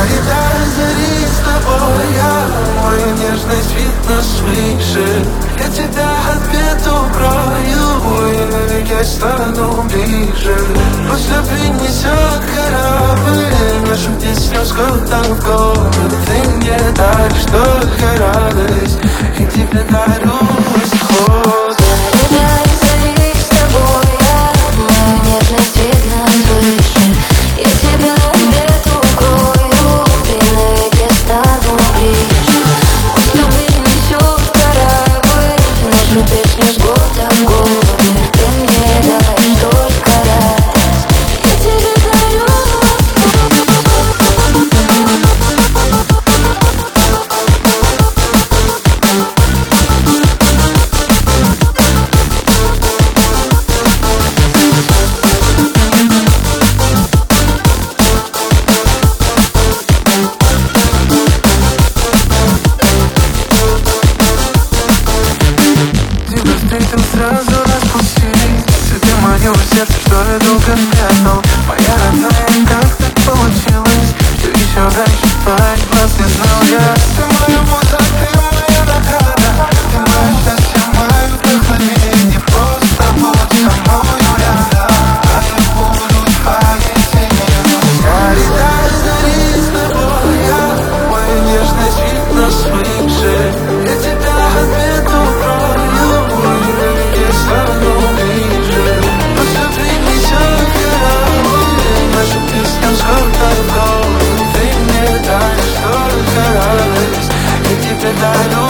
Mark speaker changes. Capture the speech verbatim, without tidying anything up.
Speaker 1: Летаю зари с тобой, я мою нежность видно свыше. Я тебя от бед укрою и навеки стану ближе. Пусть принесет корабль нашу песню с года в год. Ты мне даришь только радость, и тебе дарю исход.
Speaker 2: Летаю зари с тобой, я мою нежность видно свыше. Я тебя от бед укрою и навеки стану ближе. Пусть принесет корабль нашу песню с года в год. Ты мне даешь только радость, я тебе дарю.
Speaker 1: Тебя встретил, сразу распустились цветы моего сердца, что я долго прятал. Моя родная, как так получилось, что еще раньше твоих глаз не знал я. Ты моя муза, ты моя награда, ты мое счастье, мое вдохновение. Просто будь со мною рядом, а я буду твоей тенью. Я летаю зари с тобой, я мою нежность видно свыше. Я тебя от бед укрою и навеки стану ближе. Пусть принесет корабль нашу песню с года в год. Ты мне даришь только радость, и тебе дарю